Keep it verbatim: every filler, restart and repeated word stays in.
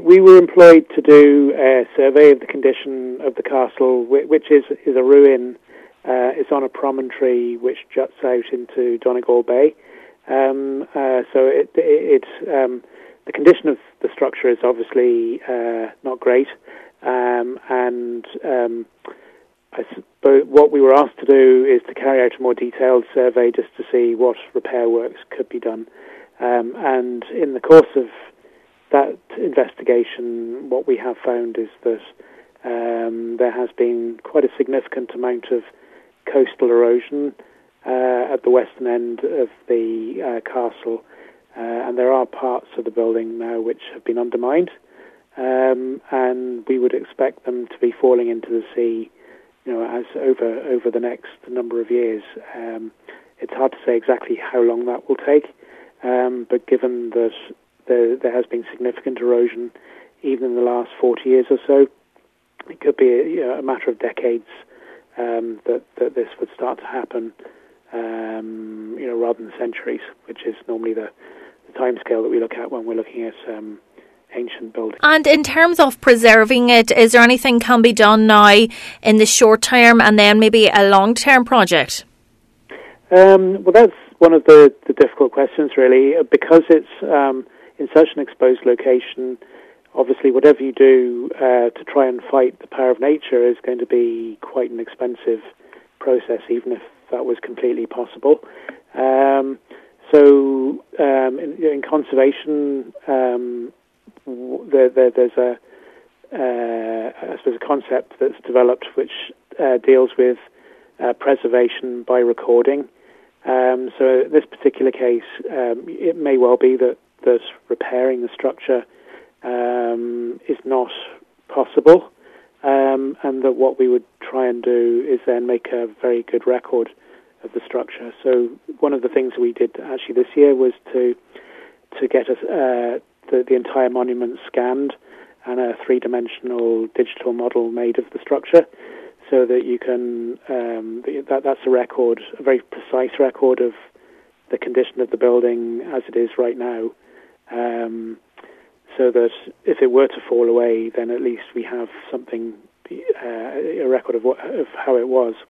we were employed to do a survey of the condition of the castle, which is is a ruin. Uh, it's on a promontory which juts out into Donegal Bay. Um, uh, so it, it, it um, the condition of the structure is obviously uh, not great, um, and um, I suppose what we were asked to do is to carry out a more detailed survey just to see what repair works could be done. Um, and in the course of that investigation, what we have found is that um, there has been quite a significant amount of coastal erosion uh, at the western end of the uh, castle, uh, and there are parts of the building now which have been undermined, um, and we would expect them to be falling into the sea, you know, as over over the next number of years. Um, it's hard to say exactly how long that will take, um, but given that there, there has been significant erosion even in the last forty years or so, it could be a, you know, a matter of decades um, that, that this would start to happen, um, you know, rather than centuries, which is normally the, the timescale that we look at when we're looking at um, ancient buildings. And in terms of preserving it, is there anything can be done now in the short term and then maybe a long-term project? Um, well, that's one of the, the difficult questions, really, because it's um, in such an exposed location. Obviously, whatever you do uh, to try and fight the power of nature is going to be quite an expensive process, even if that was completely possible. Um, so, um, in, in conservation, um, there, there, there's a, uh, I suppose, a concept that's developed which uh, deals with uh, preservation by recording. Um, so, in this particular case, um, it may well be that that repairing the structure Um, is not possible, um, and that what we would try and do is then make a very good record of the structure. So one of the things we did actually this year was to to get us, uh, the, the entire monument scanned and a three-dimensional digital model made of the structure, so that you can um, that that's a record, a very precise record of the condition of the building as it is right now. Um, So that if it were to fall away, then at least we have something, uh, a record of, what, of how it was.